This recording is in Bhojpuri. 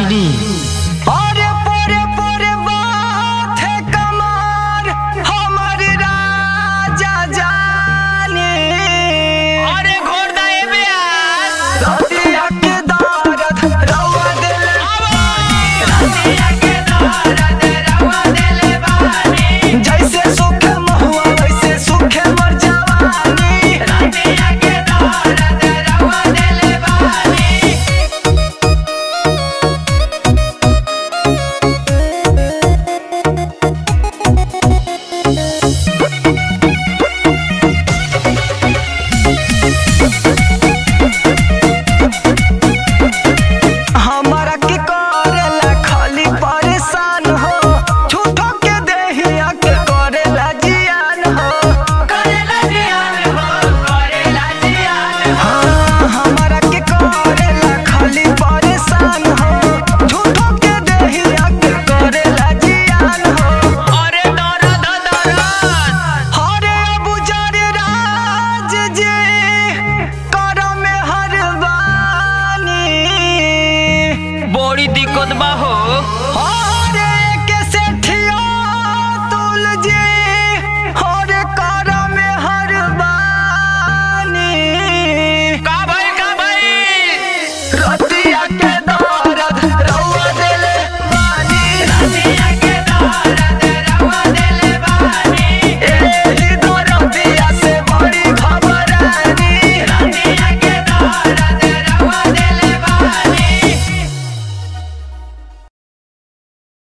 चीनी। अरे पोरे पोरे बात है कमार हमारे राजा जाने। अरे घोड़ दाए ब्यास रतिया के दर्द रवा देले रतिया के दर्द रवा देले बानी। जैसे सूखे महुआ वैसे सूखे मर जवानी। रतिया के दर्द रवा देले बानी। हमारा के करेला खाली परेशान हो झूठो के देहिया के करेला जियान हो। करेला जियान हो करेला जियान हो। हाँ, हमारा के करेला खाली परेशान हो झूठो के देहिया के करेला जियान हो। अरे दर्द दर्द हरे बुजर राज जी कर में हरबानी। बड़ी दिक्कत बा हो। हाँ